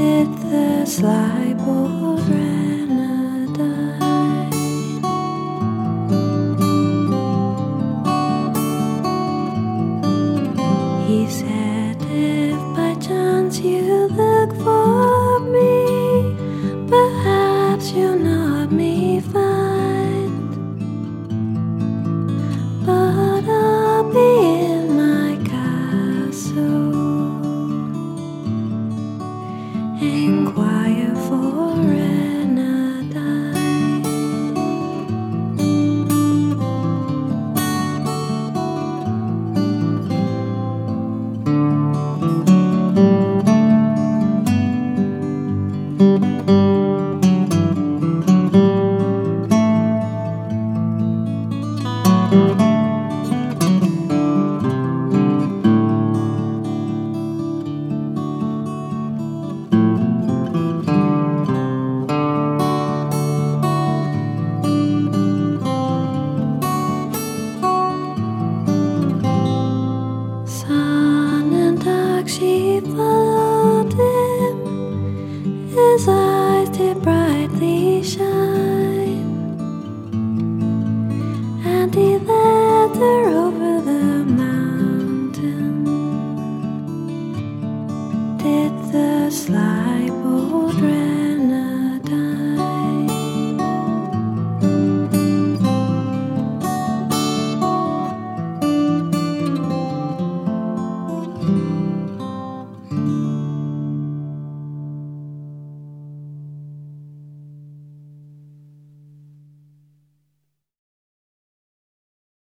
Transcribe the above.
did the sly bold grenadine. He said, if by chance you look for me, perhaps you'll not me find, but I'll be in my castle. Inquire for Renadine. Sun and dark she follows.